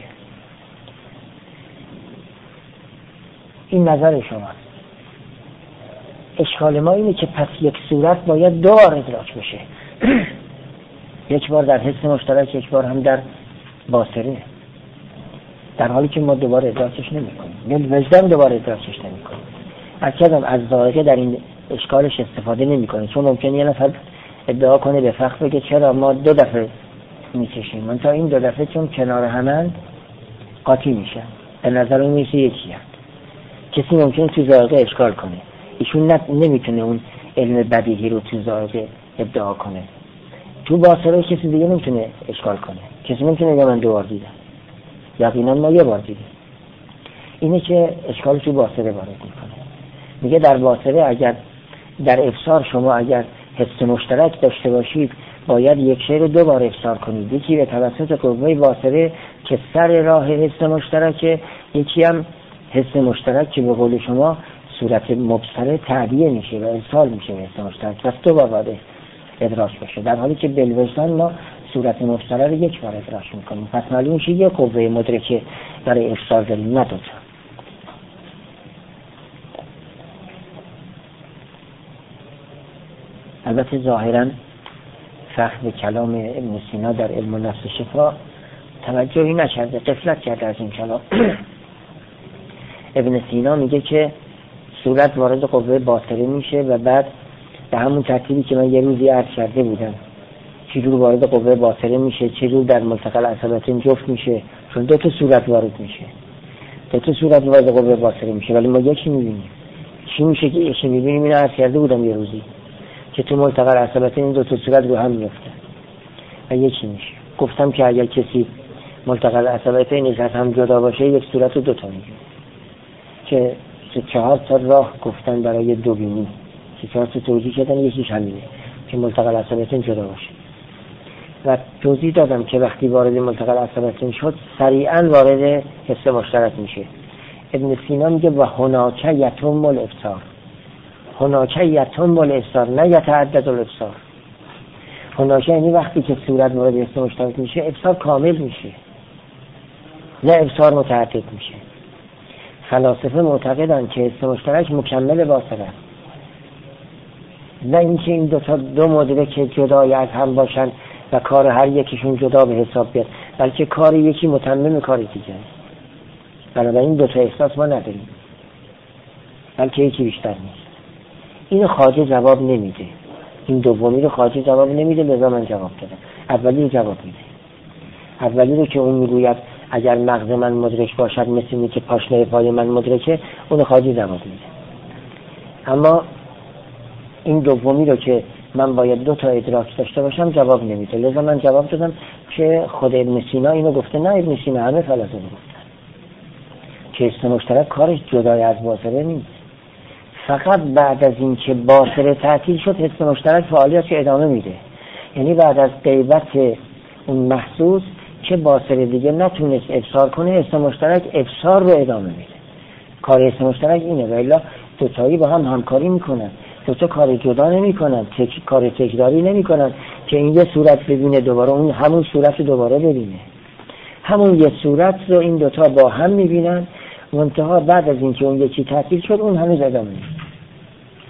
این نظر شماست. اشکال ما اینه که پس یک صورت باید دو بار ادراک بشه، یک بار در حس مشترک، یک بار هم در باصره، در حالی که ما دوباره ادراکش نمی‌کنیم، یعنی وجدان دوباره ادراکش نمی‌کنیم. اکیدم از ذائقه در این اشکالش استفاده نمی‌کنه، چون ممکنه یه نفر ادعا کنه به فخر بگه چرا ما دو دفعه می‌کشیم، من تا این دو دفعه چون کنار همن قاطی میشن، به نظر اون میشه یکی هست. کسی ممکنه تو ذائقه اشکال کنه، ایشون نمیتونه اون علم بدیهی رو تو ذائقه ادعا کنه. تو باصره کسی دیگه نمیتونه اشکال کنه، کسی نمیتونه بگه من دو بار دیدم، یقینا ما یه بار دیدیم. اینه که اشکال تو باصره وارد میکنه. میگه در باصره اگر در افسار شما اگر حس مشترک داشته باشید، باید یک شی رو دو بار افسار کنید، یکی به توسط قوه باصره که سر راه حس مشترکه، یکی هم حس مشترک که به قول شما صورت مبصره تعبیه میشه و ارسال میشه به حس مشترک، پس دو بار باید ادراک بشه، در حالی که بالوجدان ما صورت مبصره رو یک بار ادراک میکنیم. پس معلوم میشه یک قوه مدرکه برای ارسال داریم، نه دوتا. البته ظاهرا فهم کلام ابن سینا در علم النفس شفا توجهی نکرده، غفلت کرده از این کلام. ابن سینا میگه که صورت وارد قوه باصره میشه و بعد به همون ترتیبی که من یه روزی عرض کرده بودم چجور وارد قوه باصره میشه، چجور در ملتقى العصبتین جفت میشه، چون دو تا صورت وارد میشه، دو تا صورت وارد قوه باصره میشه، ولی ما یکی میبینیم. چی میشه که یکی میبینیم؟ اینو عرض کرده بودم یه روزی که تو ملتقى العصبتین این دو تا صورت رو هم میفته و یکی میشه. گفتم که اگر کسی ملتقى العصبتین از هم جدا باشه یک صورت رو دو تا میگه، که چهار تا راه گفتن برای دو بینی، که چهار تا توضیح کردن، یکیش همینه که ملتقى العصبتین جدا باشه. و توضیح دادم که وقتی وارد ملتقى العصبتین شد سریعا وارد حس مشترک میشه. ابن سینا میگه و هناک یتم الابصار، هناک یتم الابصار، نه یتعدد الابصار. هناک یعنی وقتی که صورت وارد حس مشترک میشه ابصار کامل میشه، نه ابصار متعدد میشه. فلاسفه معتقدن که حس مشترک مکمل باصره است، نه اینکه این دو تا دو مدرک که جدای از هم باشن و کار هر یکیشون جدا به حساب بیاد، بلکه کار یکی متمم کار دیگه است. بنابراین دو تا احساس ما نداریم، بلکه یکی بیشتر نیست. اینو خواجه جواب نمیده، این دومی رو خواجه جواب نمیده، لذا من جواب دادم. اولی رو جواب میده. اولی رو که اون میگوید اگر مغز من مدرک باشد مثل اینه که پاشنه پای من مدرکه، اون خواجه جواب میده. اما این دومی رو که من باید دو تا ادراک داشته باشم جواب نمیده، لذا من جواب دادم که خود ابن سینا اینو گفته، نه ابن سینا، همه فلاسفه گفتن که حس مشترک کارش جدای از باصره نیست. فقط بعد از این که باصره تعطیل شد حس مشترک فعالیتش ادامه میده، یعنی بعد از غیبت اون محسوس که باصره دیگه نتونست ابصار کنه، حس مشترک ابصار رو ادامه میده. کار حس مشترک اینه، و الا دوتایی با هم همکاری میکنن، دوتا کار جدا نمیکنن، تک... کار تکراری نمیکنن که این یه صورت ببینه دوباره اون همون صورت رو دوباره ببینه. همون یه صورت رو این دوتا با هم میبینن، منتها بعد از اینکه اون یکی تعطیل شد اون هنوز ادامه میده.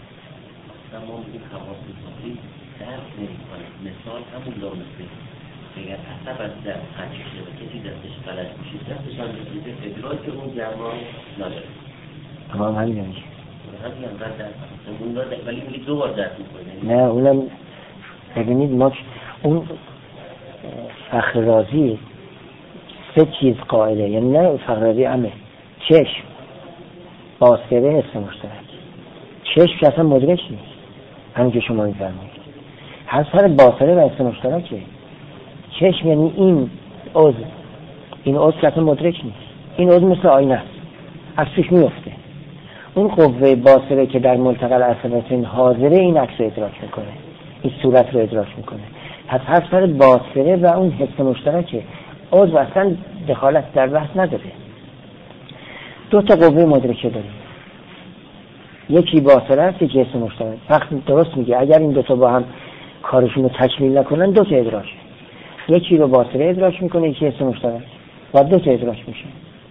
مثال همون لامسه اگر عصب از دست خرج شده و کسی دستش غلط میشه دستش هم رسیده ادراک اون گرما نداره. اما هم همین نمیشه. همین هم بعد درد میکنه ولی میگه دو بار درد میکنه. نه اونم ببینید ما اون فخر رازی سه چیز قائله، یعنی نه فخر رازی همه چشم، باسره، حس مشترک. چشم که اصلا مدرک نیست همین که شما میفرمایید، هر سر باسره و حس مشترکه. چشم یعنی این عضو، این عضو که اصلا مدرک نیست، این عضو مثل آینه است از توش میفته. اون قوه باسره که در ملتقى العصبتین حاضره این عکس رو ادراک میکنه، این صورت رو ادراک میکنه. پس هر سر باسره و اون حس مشترکه، عضو اصلا دخالت در بحث نداره. دو تا قوه مدرکه داریم، یکی باسره است یکی حس مشترک. فقط درست میگه اگر این دو تا با هم کارشون رو تکمیل نکنن دو تا ادراک، یکی رو باسره ادراک میکنه یکی حس مشترک و دو تا ادراک میشه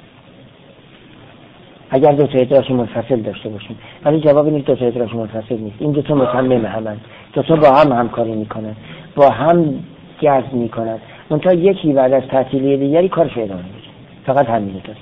اگر دو تا ادراک منفصل داشته باشیم. ولی جواب این دو تا ادراک منفصل نیست، این دو تا متمم همن، دو تا با هم همکاری میکنن، با هم جذب میکنن. منتها یکی بعد از تعطیلی دیگری کارش ادامه میده. فقط همینه داره.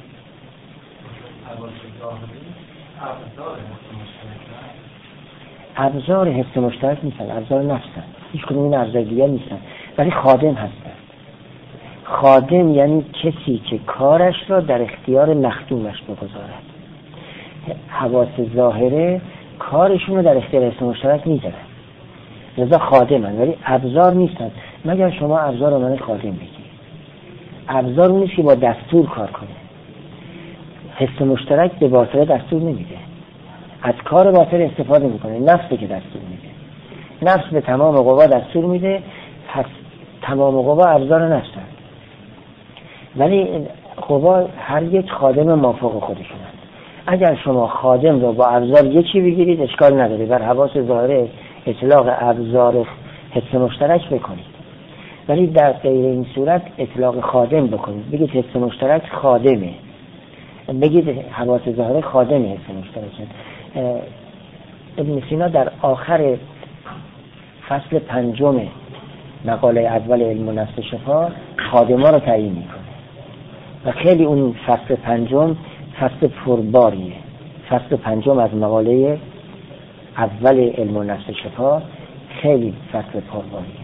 ابزار حس مشترک نیستن، ابزار نفسن، هیچ کدوم این ابزار دیگر نیستن، ولی خادم هستن. خادم یعنی کسی که کارش را در اختیار مخدومش بگذارد. حواس ظاهره کارشون رو در اختیار حس مشترک میذارن، لذا خادمن، ولی ابزار نیستن. مگر شما ابزار رو من خادم بگید. ابزار اون نیست که با دستور کار کنه. حس مشترک به باطل دستور نمیده، از کار باطل استفاده میکنه، نفسه که دستور میده. نفس به تمام قوا دستور میده، پس تمام قوا ابزار نفسن، ولی قوا هر یک خادم مافوق خودشونن. اگر شما خادم رو با ابزار یکی بگیرید اشکال نداره، بر حواس ظاهره اطلاق ابزار حس مشترک بکنید، ولی در غیر این صورت اطلاق خادم بکنید. بگید حس مشترک خادمه، بگید حواس ظاهره خادم حس مشترک. ابن سینا در آخر فصل پنجم مقاله اول علم و نفس شفا خادما رو تعیین میکنه و خیلی اون فصل پنجم فصل پرباریه. فصل پنجم از مقاله اول علم و نفس شفا خیلی فصل پرباریه.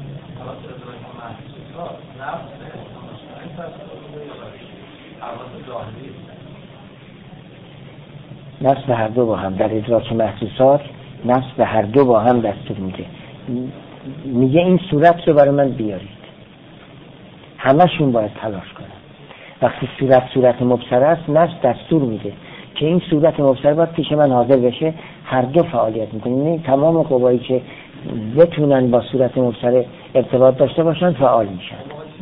نفس به هر دو با هم در ادراک محسوسات، نفس به هر دو با هم دستور میده، میگه این صورت رو برای من بیارید. همشون باید تلاش کنن. وقتی صورت صورت مبصره است، نفس دستور میده که این صورت مبصره باید پیش من حاضر بشه. هر دو فعالیت میکنه، یعنی تمام قوایی که بتونن با صورت مبصره ارتباط داشته باشن فعال میشن.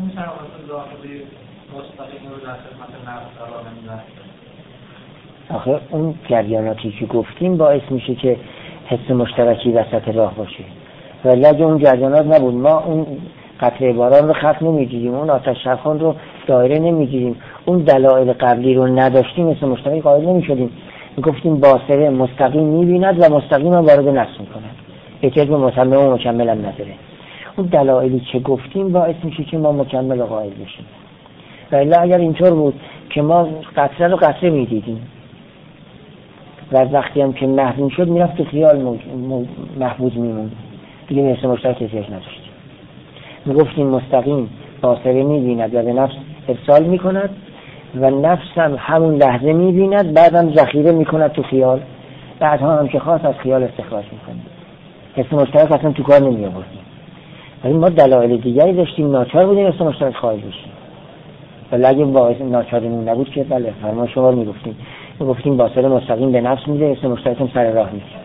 آخه اون جریاناتی که گفتیم باعث میشه که حس مشترکی وسط راه باشه، ولی اگه اون جریانات نبود ما اون قطره باران رو خط نمیگیریم، اون آتش شفان رو دایره نمیگیریم، اون دلایل قبلی رو نداشتیم، مثل مشترک قائل نمیشدیم. میگفتیم باصره مستقیم میبیند و مستقیم هم وارد نفس میکند، احتیاج به متمم و مکمل هم نداره. اون دلایلی که گفتیم باعث میشه که ما مکمل قائل بشیم. ولی اگر اینطور بود که ما قطره رو قطره میدیدیم و وقتی هم که محو شد میرفت تو خیال محفوظ میموند، دیگه مثل مشترک احتیاج نداشتیم. میگفتیم مستقیم باصره میبیند و به نفس ارسال میکند و نفس هم همون لحظه میبیند، بعدم ذخیره میکند تو خیال، بعدها هم که خواست از خیال استخراج میکنه. حس مشترک اصلا تو کار نمی آوردیم، ولی ما دلایل دیگری داشتیم، ناچار بودیم حس مشترک خارج بشیم. ولی اگه باعث ناچارمون نبود که بله فرما شما میگفتیم میگفتیم باصره مستقیم به نفس میده، حس مشترک هم سر راه میشه.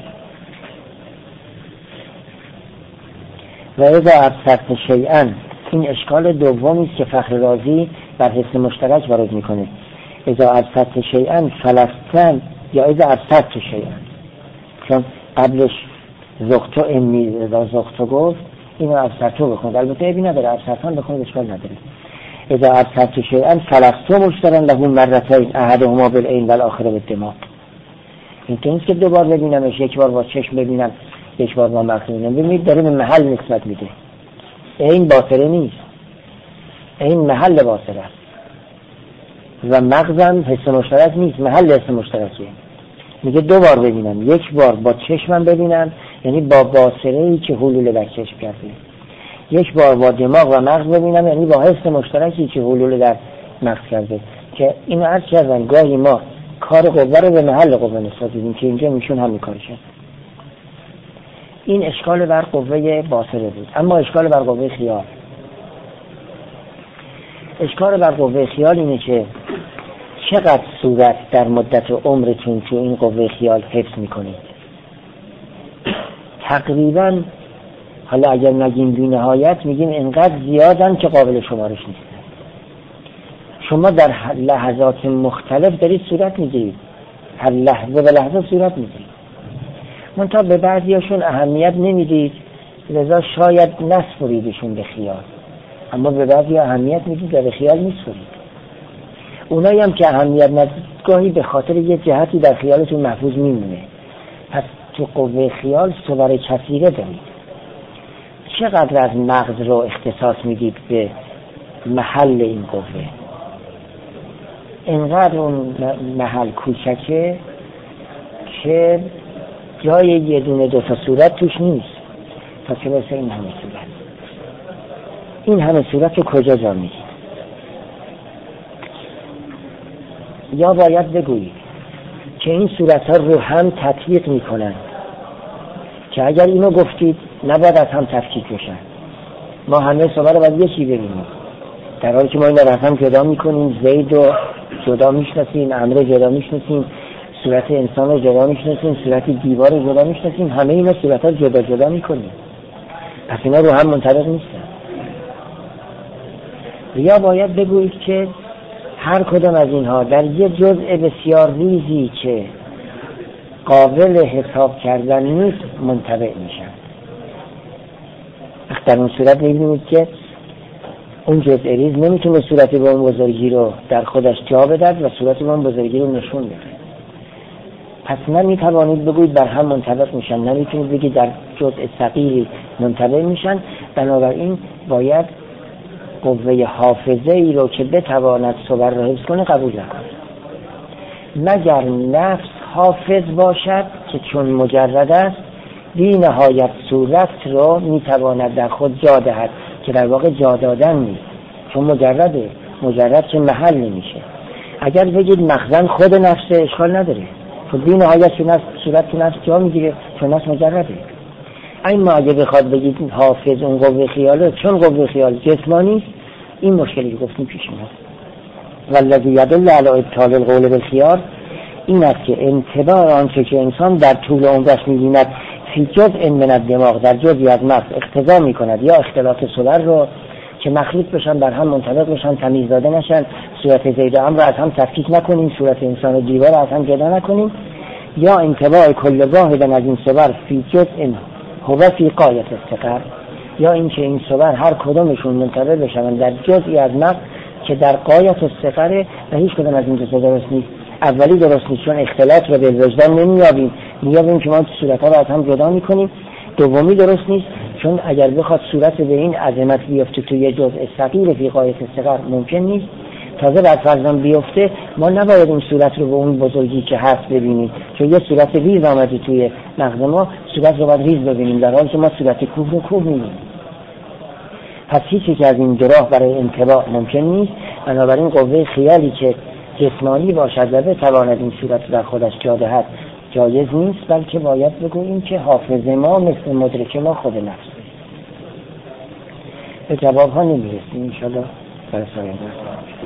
و اذا ابصرت شیئا، این اشکال دومی است که فخر رازی بر حس مشترک وارد میکنه. اذا ابصرت شیئا فلستن یا اذا ابصرت شیئا، چون قبلش زختو امی اذا زختو گفت اینو ابصرتو بخوند، البته ابی نداره، ابصرتان بخوند اشکال نداره. اذا ابصرت شیئا فلستو مشترن له مرتين احدهما بالعین والآخر بالدماغ. این که نیست که دو بار ببینمش، یک بار با چشم ببینم یک بار با مغز ببینم. ببینید داره به محل نسبت میده، این باطله نیست. این محل باصره است و مغزم حس مشترک نیست، محل حس مشترکه. میگه دو بار ببینم، یک بار با چشمم ببینم، یعنی با باصره‌ای که حلول در چشم کرده، یک بار با دماغ و مغز ببینم، یعنی با حس مشترکی که حلول در مغز کرده. که اینو عرض کردن گاهی ما کار قوه رو به محل قوه نسبت میدیم که اینجا میشون همین کارشه. این اشکال بر قوه باصره بود. اما اشکال بر قوه خیال، اشکال بر قوه خیال اینه که چقدر صورت در مدت عمرتون تو این قوه خیال حفظ میکنید. تقریبا حالا اگر نگیم بی نهایت، میگیم انقدر زیادن که قابل شمارش نیست. شما در لحظات مختلف دارید صورت میگیرید، هر لحظه به لحظه صورت میگیرید، منتها به بعضیاشون اهمیت نمیدید، لذا شاید نسپریدشون به خیال، اما به بعضی اهمیت میدید و به خیال میسپرید. اونایی هم که اهمیت ندید گاهی به خاطر یه جهتی در خیالتون محفوظ میمونه. پس تو قوه خیال صور کثیره دارید. چقدر از مغز رو اختصاص میدید به محل این قوه؟ اینقدر اون محل کوچکه که جای یه دونه دو تا صورت توش نیست تا چه برسه این همه صورت. این همه صورت رو کجا جا میدید؟ یا باید بگویید که این صورت ها رو هم تطبیق میکنن که اگر اینو گفتید نباید از هم تفکیک بشن. ما همه صورت رو باید یکی ببینیم، در حالی که ما این رو از هم جدا میکنیم. زید رو جدا میشناسیم، عمرو جدا میشناسیم، صورت انسان رو جدا میشناسیم، صورت دیوار رو جدا میشناسیم، همه اینا صورت ها جدا جدا میکنیم. پس اینا رو هم منطبق نیستن. یا باید بگویید که هر کدام از اینها در یه جزء بسیار ریزی که قابل حساب کردن نیست منطبق میشن. در اون صورت میبینید که اون جزء ریز نمیتونه صورت به اون بزرگی رو در خودش جا بدهد و صورت به اون بزرگی رو نشون بده. پس نمیتوانید بگویید بر هم منطبق میشن، نمیتونید بگید در جزء صغیری منطبق میشن. بنابراین باید قوه حافظه ای رو که بتواند صور رو حفظ کنه قبول نکنه، مگر نفس حافظ باشد که چون مجرد است بی نهایت صورت رو میتواند در خود جا دهد، که در واقع جا دادن نیست، چون مجرده. مجرد که محل نمیشه. اگر بگید مخزن خود نفس اشکال نداره، خود بی نهایت صورت که نفس جا میگیره چون نفس مجرده. اما اگه بخواد بگید حافظ اون قوه خیاله، چون قوه خیال جسمانی، این مشکلی که گفتیم پیش میاد. والذی یدل علی ابطال القول بالخیال این است که انتباه آنچه که انسان در طول عمرش می‌بیند فی جزء من الدماغ، در جزئی از مغز اقتضا می‌کند یا اختلاط صور رو که مخلوط بشن، بر هم منطبق بشن، تمیز داده نشن، صورت زید و عمرو از هم تفکیک نکنیم، صورت انسان و دیوار از هم جدا نکنیم، یا انتباه کل واحد از این صور فی جزء هو فی غایت الصغر، یا اینکه این صور هر کدومشون منطبق بشن در جزئی از مغز که در غایت الصغر و هیچ کدوم از این دو تا درست نیست. اولی درست نیست چون اختلاط رو به وجدان نمیابیم، میابیم که ما صورت‌ها رو از هم جدا میکنیم. دومی درست نیست چون اگر بخواد صورت به این عظمت بیفته توی یه جزء صغیر فی غایت الصغر ممکن نیست. تازه بعد فرضاً بیفته ما نباید اون صورت رو به اون بزرگی که هست ببینیم، چون یه صورت ریز آمده توی مغز ما، صورت رو باید ریز ببینیم، در حالی که ما صورت کوه رو کوه میبینیم. پس هیچی که از این دو راه برای انتباه ممکن نیست. بنابراین قوه خیالی که جسمانی باشد و بتواند این صورت در خودش جا دهد جایز نیست، بلکه باید بگوییم که حافظه ما مثل مدرک ما خود نفس. به جواب ها نمیرسیم انشاءالله برای سایر درس.